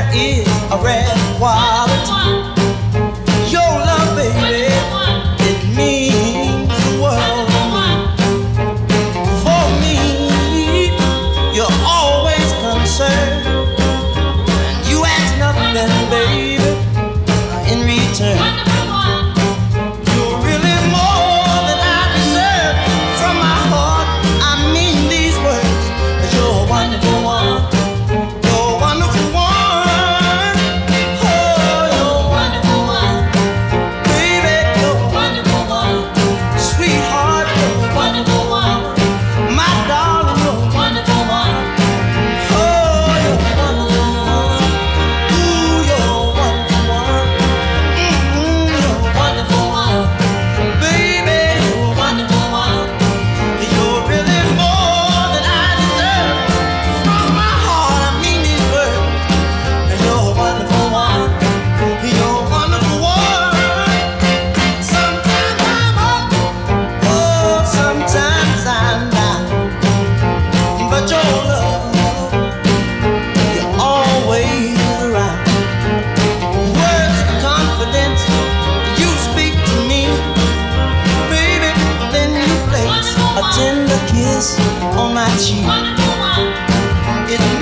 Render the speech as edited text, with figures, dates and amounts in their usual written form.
is a rare quality. Your love, baby, it means the world for me. You're always concerned, and you ask nothing, baby, in return. You're really more than I deserve. From my heart, I mean these words. 'Cause you're a wonderful one. You're a wonderful one. Oh, you're a wonderful one. Baby, you're a wonderful one. Sweetheart, you're a wonderful one. My darling, you're a wonderful one. Oh, you're a wonderful one. Ooh, you're a wonderful one. You're a wonderful one. Baby, you're a wonderful one. You're really more than I deserve. From my heart, I mean these words. You're a wonderful one. You're a wonderful one. Sometimes I'm up, oh, sometimes I'm down. But your love, you're always around. Words of confidence, you speak to me, baby. Then you place a tender kiss on my cheek. It